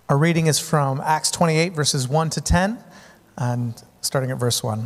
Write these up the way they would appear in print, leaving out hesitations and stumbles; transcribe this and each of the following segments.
Our reading is from Acts 28, verses 1 to 10, and starting at verse 1.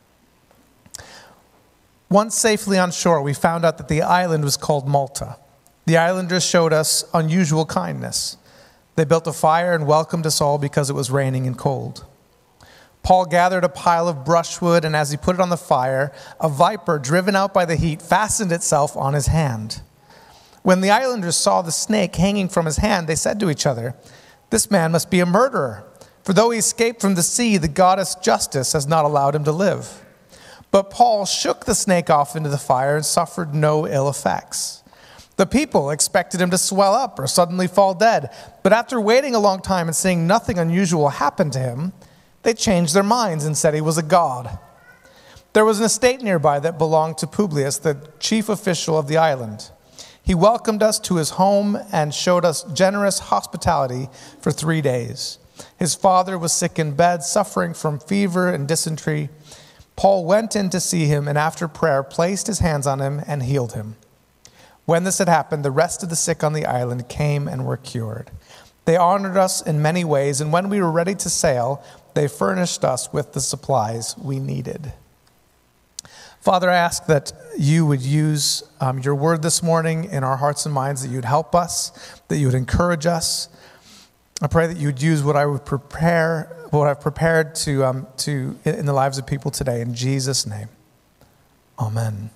Once safely on shore, we found out that the island was called Malta. The islanders showed us unusual kindness. They built a fire and welcomed us all because it was raining and cold. Paul gathered a pile of brushwood, and as he put it on the fire, a viper, driven out by the heat, fastened itself on his hand. When the islanders saw the snake hanging from his hand, they said to each other, "This man must be a murderer, for though he escaped from the sea, the goddess Justice has not allowed him to live." But Paul shook the snake off into the fire and suffered no ill effects. The people expected him to swell up or suddenly fall dead, but after waiting a long time and seeing nothing unusual happen to him, they changed their minds and said he was a god. There was an estate nearby that belonged to Publius, the chief official of the island. He welcomed us to his home and showed us generous hospitality for 3 days. His father was sick in bed, suffering from fever and dysentery. Paul went in to see him and after prayer placed his hands on him and healed him. When this had happened, the rest of the sick on the island came and were cured. They honored us in many ways, and when we were ready to sail, they furnished us with the supplies we needed. Father, I ask that you would use your word this morning in our hearts and minds, that you'd help us, that you would encourage us. I pray that you would use what I've prepared to in the lives of people today. In Jesus' name, amen.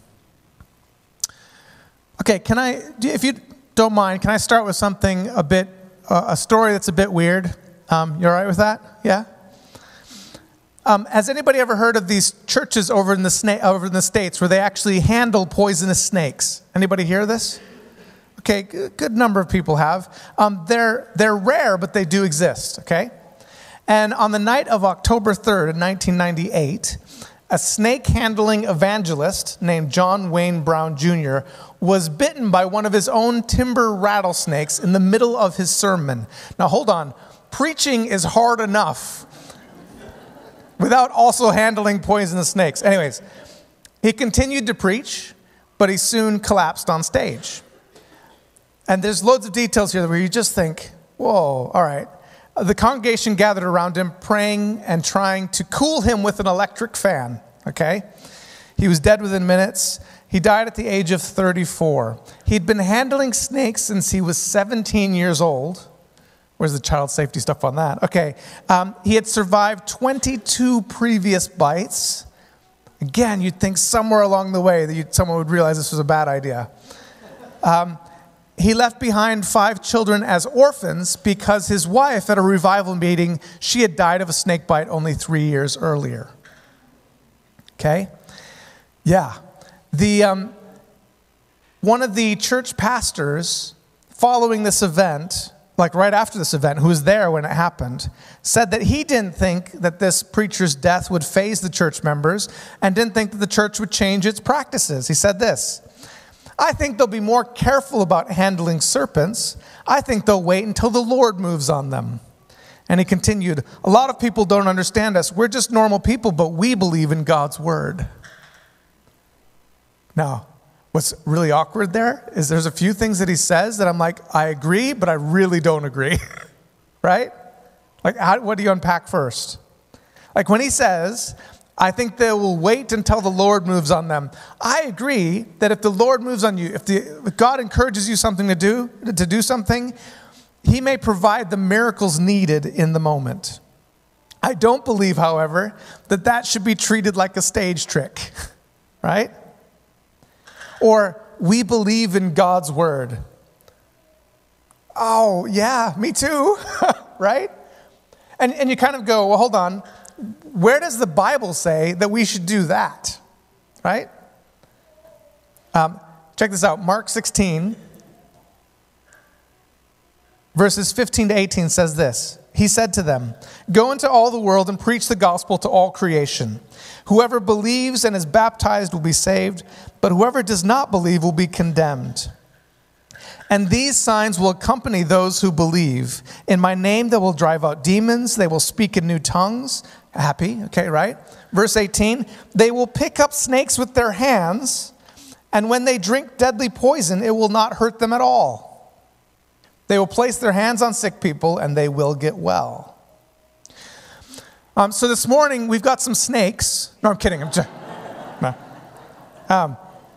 Okay, if you don't mind, can I start with something a story that's a bit weird? You all right with that? Yeah? Has anybody ever heard of these churches over in the States where they actually handle poisonous snakes? Anybody hear this? Okay, good number of people have. They're rare, but they do exist, okay? And on the night of October 3rd, 1998, a snake-handling evangelist named John Wayne Brown Jr. was bitten by one of his own timber rattlesnakes in the middle of his sermon. Now, hold on. Preaching is hard enough without also handling poisonous snakes. Anyways, he continued to preach, but he soon collapsed on stage. And there's loads of details here where you just think, whoa, all right. The congregation gathered around him, praying and trying to cool him with an electric fan, okay? He was dead within minutes. He died at the age of 34. He'd been handling snakes since he was 17 years old. Where's the child safety stuff on that? Okay. He had survived 22 previous bites. Again, you'd think somewhere along the way that someone would realize this was a bad idea. He left behind 5 children as orphans because his wife at a revival meeting, she had died of a snake bite only 3 years earlier. Okay? Yeah. One of the church pastors following this event, like right after this event, who was there when it happened, said that he didn't think that this preacher's death would faze the church members and didn't think that the church would change its practices. He said this, "I think they'll be more careful about handling serpents. I think they'll wait until the Lord moves on them." And he continued, "A lot of people don't understand us. We're just normal people, but we believe in God's word." Now, what's really awkward there is there's a few things that he says that I'm like, I agree, but I really don't agree. Right? Like, what do you unpack first? Like when he says, "I think they will wait until the Lord moves on them." I agree that if the Lord moves on you, if God encourages you to do something, he may provide the miracles needed in the moment. I don't believe, however, that should be treated like a stage trick, right? Or, "We believe in God's word." Oh, yeah, me too, right? And you kind of go, well, hold on. Where does the Bible say that we should do that, right? Check this out. Mark 16, verses 15 to 18 says this. He said to them, "Go into all the world and preach the gospel to all creation. Whoever believes and is baptized will be saved, but whoever does not believe will be condemned. And these signs will accompany those who believe. In my name they will drive out demons. They will speak in new tongues." Happy, okay, right? Verse 18, "They will pick up snakes with their hands, and when they drink deadly poison, it will not hurt them at all. They will place their hands on sick people and they will get well. So this morning we've got some snakes. No, I'm kidding. No.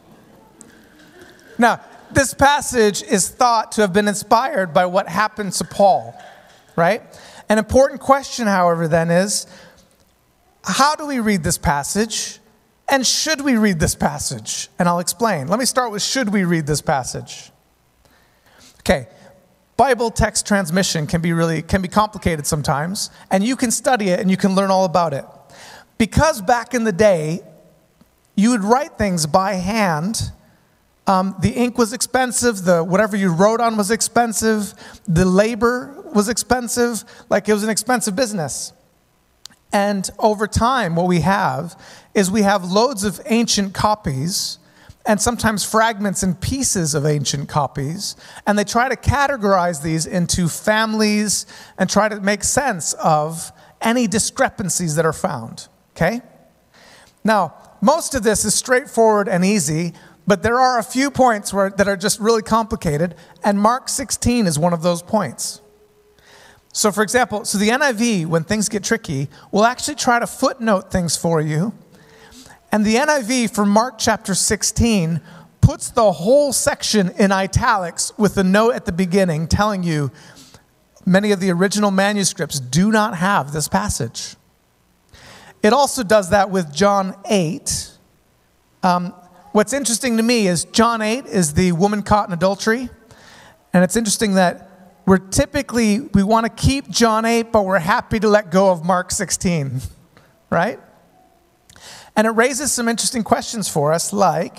Now, this passage is thought to have been inspired by what happened to Paul, right? An important question, however, then is, how do we read this passage? And should we read this passage? And I'll explain. Let me start with, should we read this passage? Okay, Bible text transmission can be complicated sometimes, and you can study it and you can learn all about it. Because back in the day, you would write things by hand. The ink was expensive, whatever you wrote on was expensive, the labor was expensive, like it was an expensive business. And over time, what we have is we have loads of ancient copies and sometimes fragments and pieces of ancient copies, and they try to categorize these into families and try to make sense of any discrepancies that are found, okay? Now, most of this is straightforward and easy, but there are a few points that are just really complicated, and Mark 16 is one of those points. So for example, the NIV, when things get tricky, will actually try to footnote things for you. And the NIV for Mark chapter 16 puts the whole section in italics with a note at the beginning telling you many of the original manuscripts do not have this passage. It also does that with John 8. What's interesting to me is John 8 is the woman caught in adultery. And it's interesting that we want to keep John 8, but we're happy to let go of Mark 16, right? And it raises some interesting questions for us, like,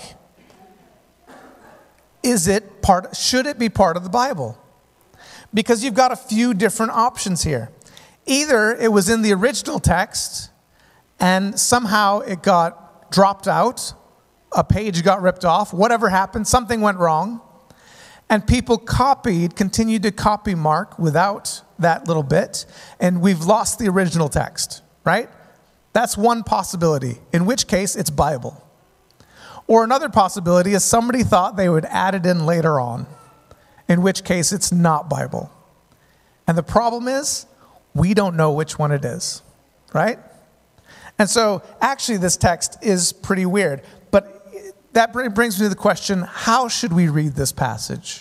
should it be part of the Bible? Because you've got a few different options here. Either it was in the original text and somehow it got dropped out, a page got ripped off, whatever happened, something went wrong, and people continued to copy Mark without that little bit, and we've lost the original text, right? That's one possibility, in which case it's Bible. Or another possibility is somebody thought they would add it in later on, in which case it's not Bible. And the problem is, we don't know which one it is, right? And so actually this text is pretty weird. But that brings me to the question, how should we read this passage?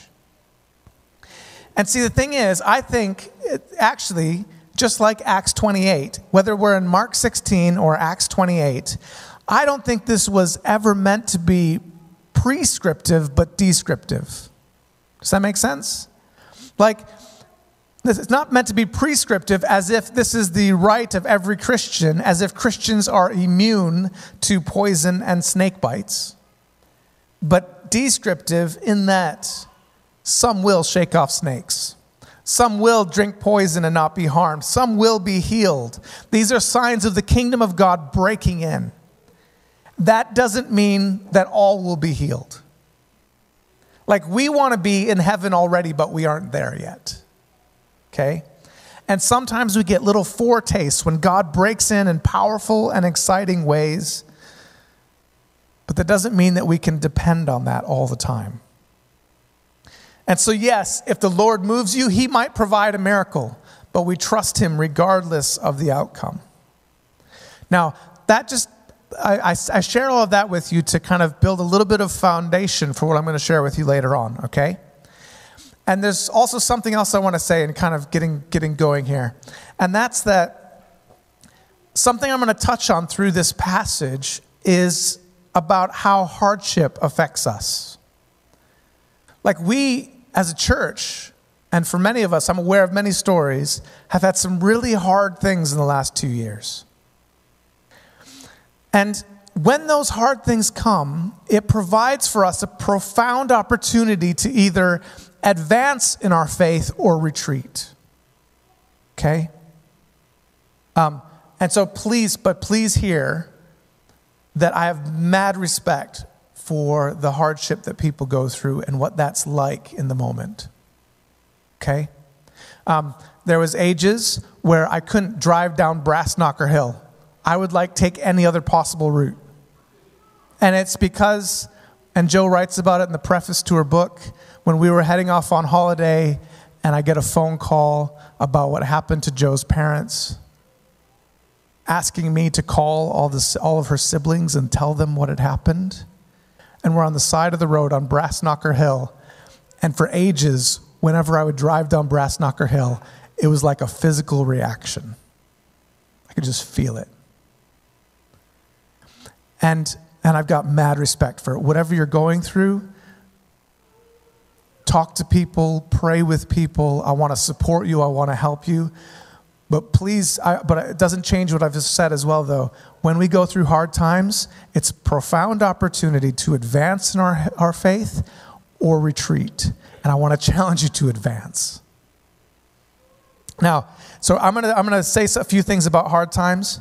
And see, the thing is, I think actually, just like Acts 28, whether we're in Mark 16 or Acts 28, I don't think this was ever meant to be prescriptive but descriptive. Does that make sense? Like, it's not meant to be prescriptive as if this is the right of every Christian, as if Christians are immune to poison and snake bites. But descriptive in that some will shake off snakes. Some will drink poison and not be harmed. Some will be healed. These are signs of the kingdom of God breaking in. That doesn't mean that all will be healed. Like, we want to be in heaven already, but we aren't there yet. Okay? And sometimes we get little foretastes when God breaks in powerful and exciting ways. But that doesn't mean that we can depend on that all the time. And so yes, if the Lord moves you, he might provide a miracle, but we trust him regardless of the outcome. Now, I share all of that with you to kind of build a little bit of foundation for what I'm going to share with you later on, okay? And there's also something else I want to say and kind of getting going here. And that's that something I'm going to touch on through this passage is about how hardship affects us. Like, we as a church, and for many of us, I'm aware of many stories, have had some really hard things in the last 2 years. And when those hard things come, it provides for us a profound opportunity to either advance in our faith or retreat. Okay? And so please hear that I have mad respect for the hardship that people go through and what that's like in the moment. Okay? There was ages where I couldn't drive down Brass Knocker Hill. I would take any other possible route. And it's because, and Joe writes about it in the preface to her book, when we were heading off on holiday and I get a phone call about what happened to Joe's parents, asking me to call all of her siblings and tell them what had happened. And we're on the side of the road on Brassknocker Hill. And for ages, whenever I would drive down Brassknocker Hill, it was like a physical reaction. I could just feel it. And I've got mad respect for it. Whatever you're going through, talk to people, pray with people. I want to support you. I want to help you. But please, but it doesn't change what I've just said as well, though. When we go through hard times, it's a profound opportunity to advance in our faith or retreat. And I want to challenge you to advance. Now, so I'm gonna say a few things about hard times.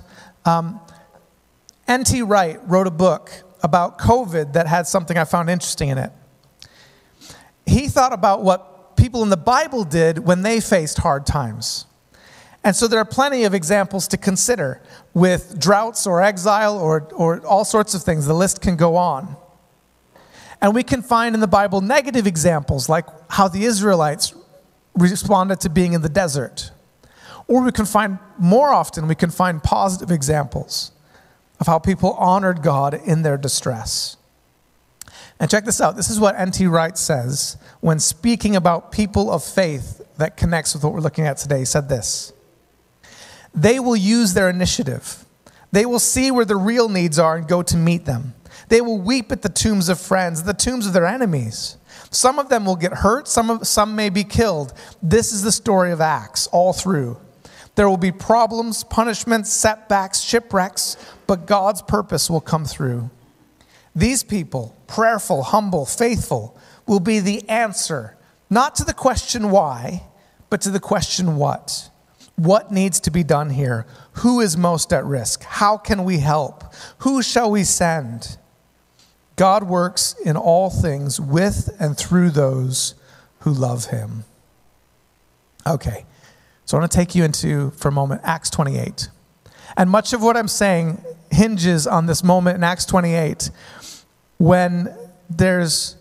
N.T. Wright wrote a book about COVID that had something I found interesting in it. He thought about what people in the Bible did when they faced hard times. And so there are plenty of examples to consider with droughts or exile or all sorts of things. The list can go on. And we can find in the Bible negative examples, like how the Israelites responded to being in the desert. Or we can find, more often, we can find positive examples of how people honored God in their distress. And check this out. This is what N.T. Wright says when speaking about people of faith that connects with what we're looking at today. He said this: they will use their initiative. They will see where the real needs are and go to meet them. They will weep at the tombs of friends, the tombs of their enemies. Some of them will get hurt. Some may be killed. This is the story of Acts all through. There will be problems, punishments, setbacks, shipwrecks, but God's purpose will come through. These people, prayerful, humble, faithful, will be the answer, not to the question why, but to the question what. What needs to be done here? Who is most at risk? How can we help? Who shall we send? God works in all things with and through those who love him. Okay, so I want to take you into, for a moment, Acts 28. And much of what I'm saying hinges on this moment in Acts 28 when there's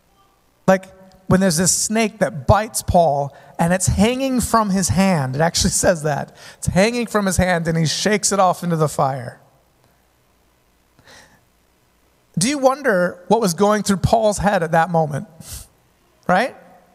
this snake that bites Paul and it's hanging from his hand. It actually says that. It's hanging from his hand and he shakes it off into the fire. Do you wonder what was going through Paul's head at that moment? Right?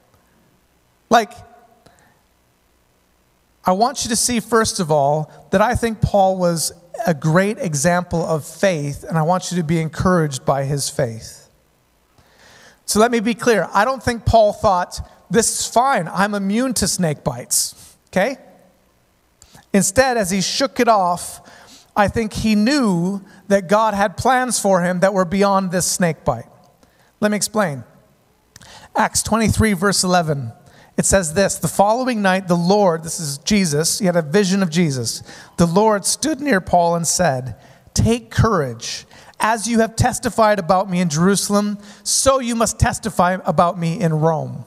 I want you to see, first of all, that I think Paul was a great example of faith, and I want you to be encouraged by his faith. So let me be clear. I don't think Paul thought, this is fine, I'm immune to snake bites, okay? Instead, as he shook it off, I think he knew that God had plans for him that were beyond this snake bite. Let me explain. Acts 23, verse 11. It says this: the following night, the Lord, this is Jesus, he had a vision of Jesus. The Lord stood near Paul and said, "Take courage. As you have testified about me in Jerusalem, so you must testify about me in Rome."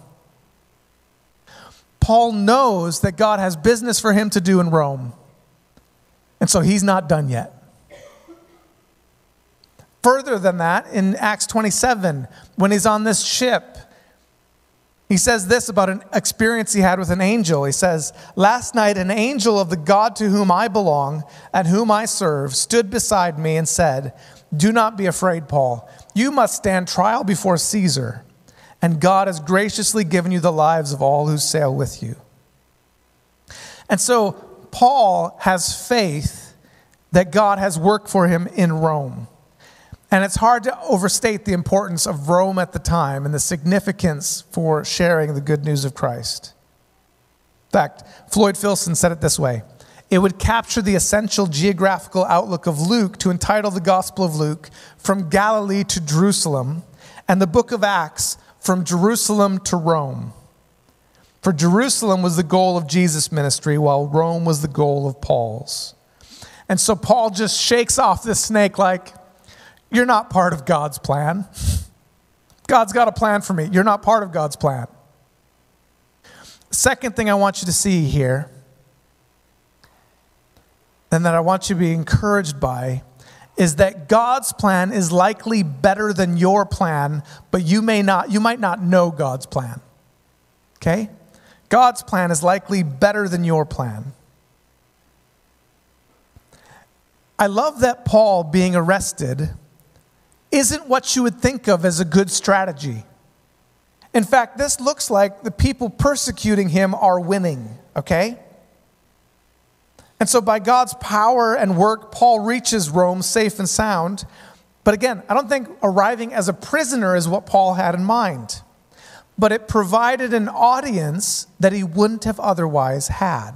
Paul knows that God has business for him to do in Rome. And so he's not done yet. Further than that, in Acts 27, when he's on this ship, he says this about an experience he had with an angel. He says, "Last night an angel of the God to whom I belong and whom I serve stood beside me and said, 'Do not be afraid, Paul. You must stand trial before Caesar. And God has graciously given you the lives of all who sail with you.'" And so Paul has faith that God has worked for him in Rome. And it's hard to overstate the importance of Rome at the time and the significance for sharing the good news of Christ. In fact, Floyd Filson said it this way: it would capture the essential geographical outlook of Luke to entitle the Gospel of Luke "From Galilee to Jerusalem," and the book of Acts "From Jerusalem to Rome." For Jerusalem was the goal of Jesus' ministry, while Rome was the goal of Paul's. And so Paul just shakes off this snake like, you're not part of God's plan. God's got a plan for me. You're not part of God's plan. Second thing I want you to see here, and that I want you to be encouraged by, is that God's plan is likely better than your plan, but you might not know God's plan. Okay? God's plan is likely better than your plan. I love that Paul being arrested isn't what you would think of as a good strategy. In fact, this looks like the people persecuting him are winning, okay? And so by God's power and work, Paul reaches Rome safe and sound. But again, I don't think arriving as a prisoner is what Paul had in mind. But it provided an audience that he wouldn't have otherwise had.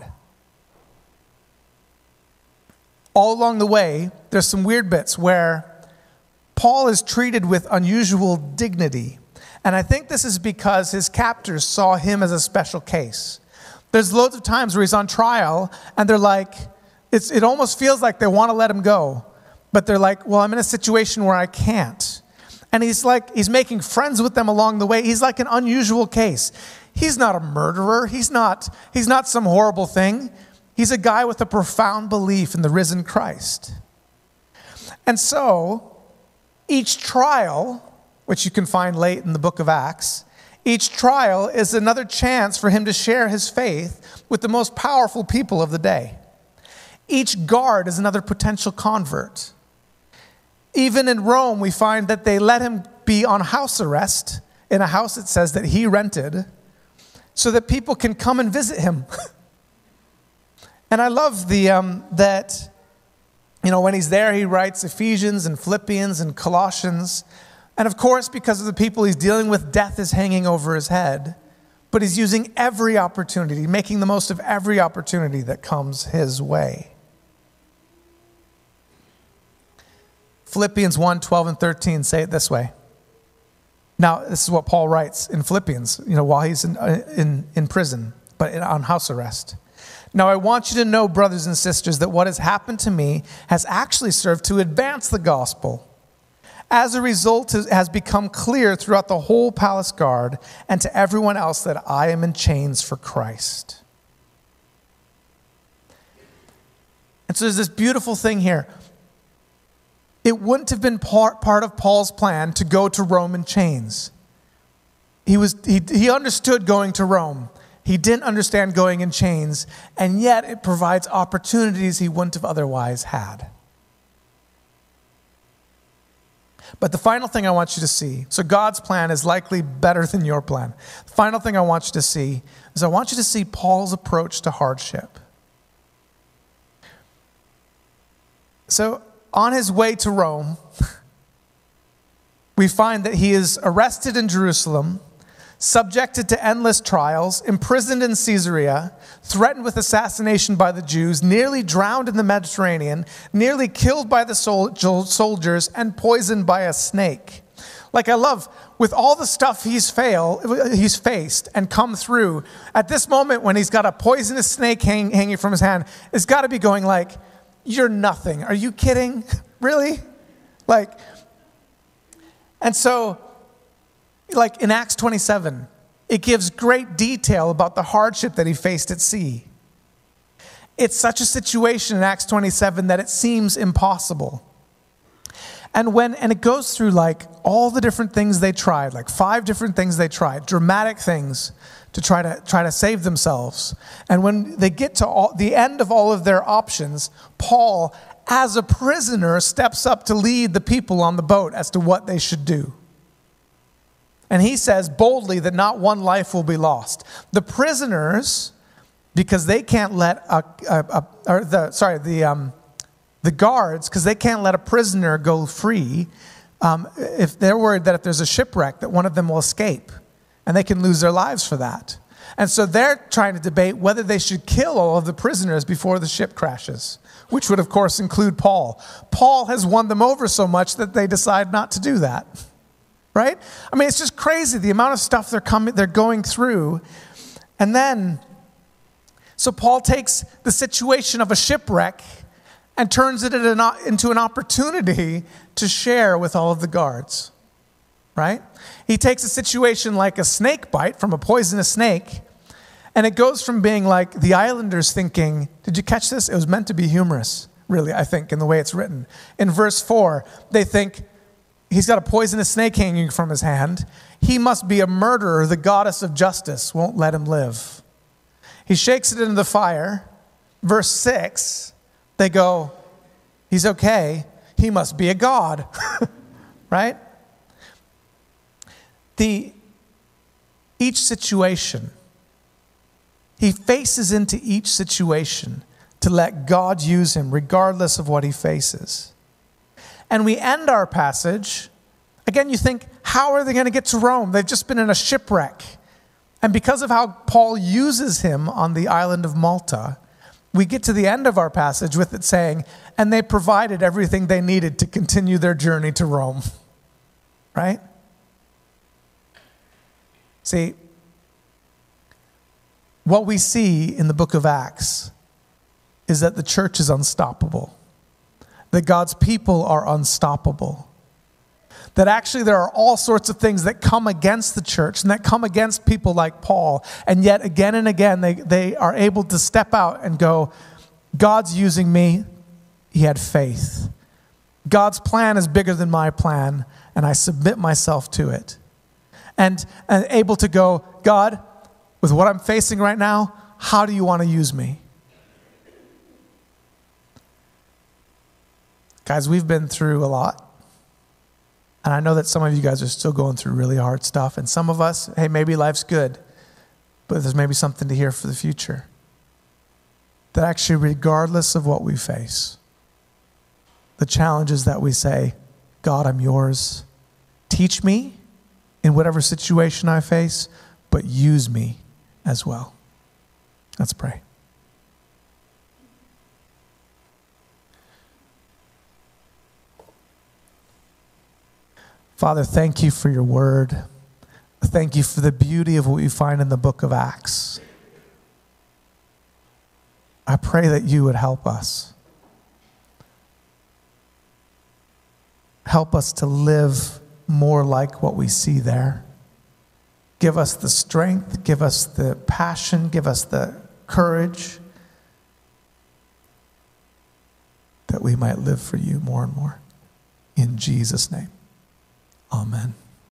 All along the way, there's some weird bits where Paul is treated with unusual dignity. And I think this is because his captors saw him as a special case. There's loads of times where he's on trial and they're like, it almost feels like they want to let him go. But they're like, well, I'm in a situation where I can't. And he's making friends with them along the way. He's like an unusual case. He's not a murderer. He's not some horrible thing. He's a guy with a profound belief in the risen Christ. And so, each trial, which you can find late in the book of Acts, each trial is another chance for him to share his faith with the most powerful people of the day. Each guard is another potential convert. Even in Rome, we find that they let him be on house arrest in a house, it says, that he rented so that people can come and visit him. And I love that, when he's there, he writes Ephesians and Philippians and Colossians. And of course, because of the people he's dealing with, death is hanging over his head. But he's using every opportunity, making the most of every opportunity that comes his way. Philippians 1, 12 and 13 say it this way. Now, this is what Paul writes in Philippians, while he's in prison, but on house arrest. Now, I want you to know, brothers and sisters, that what has happened to me has actually served to advance the gospel. As a result, it has become clear throughout the whole palace guard and to everyone else that I am in chains for Christ. And so there's this beautiful thing here. It wouldn't have been part of Paul's plan to go to Rome in chains. He understood going to Rome. He didn't understand going in chains, and yet it provides opportunities he wouldn't have otherwise had. But the final thing I want you to see, so God's plan is likely better than your plan. The final thing I want you to see is I want you to see Paul's approach to hardship. So on his way to Rome, we find that he is arrested in Jerusalem, subjected to endless trials, imprisoned in Caesarea, threatened with assassination by the Jews, nearly drowned in the Mediterranean, nearly killed by the soldiers, and poisoned by a snake. Like, I love, with all the stuff he's faced and come through, at this moment when he's got a poisonous snake hanging from his hand, it's got to be going like, you're nothing. Are you kidding? Really? And so, in Acts 27, it gives great detail about the hardship that he faced at sea. It's such a situation in Acts 27 that it seems impossible. And it goes through all the different things they tried, 5 different things they tried, dramatic things to try to save themselves. And when they get to the end of all of their options, Paul, as a prisoner, steps up to lead the people on the boat as to what they should do. And he says boldly that not one life will be lost. The prisoners, because they can't let the guards, because they can't let a prisoner go free, if they're worried that if there's a shipwreck, that one of them will escape, and they can lose their lives for that. And so they're trying to debate whether they should kill all of the prisoners before the ship crashes, which would, of course, include Paul. Paul has won them over so much that they decide not to do that. Right? I mean, it's just crazy, the amount of stuff they're going through. And then, so Paul takes the situation of a shipwreck and turns it into an opportunity to share with all of the guards. Right? He takes a situation like a snake bite from a poisonous snake, and it goes from being like the islanders thinking, did you catch this? It was meant to be humorous, really, I think, in the way it's written. In verse 4, they think, he's got a poisonous snake hanging from his hand. He must be a murderer. The goddess of justice won't let him live. He shakes it into the fire. Verse 6, they go, he's okay. He must be a god, right? Each situation, he faces into each situation to let God use him regardless of what he faces. And we end our passage, again, you think, how are they going to get to Rome? They've just been in a shipwreck. And because of how Paul uses him on the island of Malta, we get to the end of our passage with it saying, and they provided everything they needed to continue their journey to Rome. Right? See, what we see in the book of Acts is that the church is unstoppable, that God's people are unstoppable, that actually there are all sorts of things that come against the church and that come against people like Paul, and yet again and again they are able to step out and go, God's using me. He had faith. God's plan is bigger than my plan, and I submit myself to it. And able to go, God, with what I'm facing right now, how do you want to use me? Guys, we've been through a lot. And I know that some of you guys are still going through really hard stuff. And some of us, hey, maybe life's good, but there's maybe something to hear for the future. That actually, regardless of what we face, the challenge is that we say, God, I'm yours. Teach me in whatever situation I face, but use me as well. Let's pray. Father, thank you for your word. Thank you for the beauty of what we find in the book of Acts. I pray that you would help us. Help us to live more like what we see there. Give us the strength, give us the passion, give us the courage that we might live for you more and more. In Jesus' name, amen.